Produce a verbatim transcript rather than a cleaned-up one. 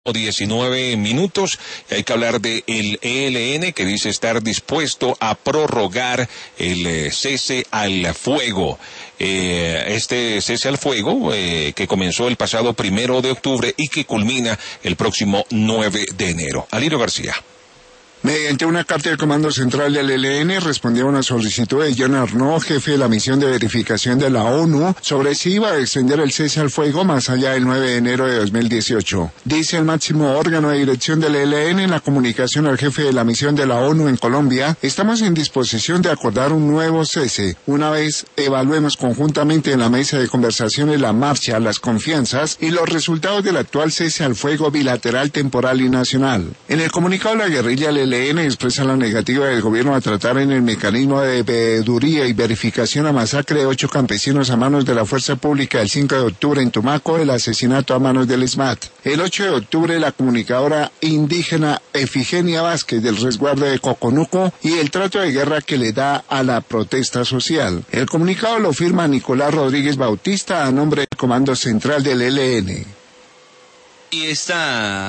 diecinueve minutos. Hay que hablar de el E L N, que dice estar dispuesto a prorrogar el eh, cese al fuego. Eh, este cese al fuego eh, que comenzó el pasado primero de octubre y que culmina el próximo nueve de enero. Alirio García. Mediante una carta del Comando Central del E L N respondió a una solicitud de John Arnaud, jefe de la misión de verificación de la ONU, sobre si iba a extender el cese al fuego más allá del nueve de enero de dos mil dieciocho. Dice el máximo órgano de dirección del E L N en la comunicación al jefe de la misión de la ONU en Colombia: estamos en disposición de acordar un nuevo cese, una vez evaluemos conjuntamente en la mesa de conversaciones la marcha, las confianzas y los resultados del actual cese al fuego bilateral, temporal y nacional. En el comunicado, la guerrilla del E L N expresa la negativa del gobierno a tratar en el mecanismo de veeduría y verificación a masacre de ocho campesinos a manos de la fuerza pública el cinco de octubre en Tumaco, el asesinato a manos del SMAT. El ocho de octubre, la comunicadora indígena Efigenia Vázquez del resguardo de Coconuco y el trato de guerra que le da a la protesta social. El comunicado lo firma Nicolás Rodríguez Bautista a nombre del Comando Central del E L N. Y esta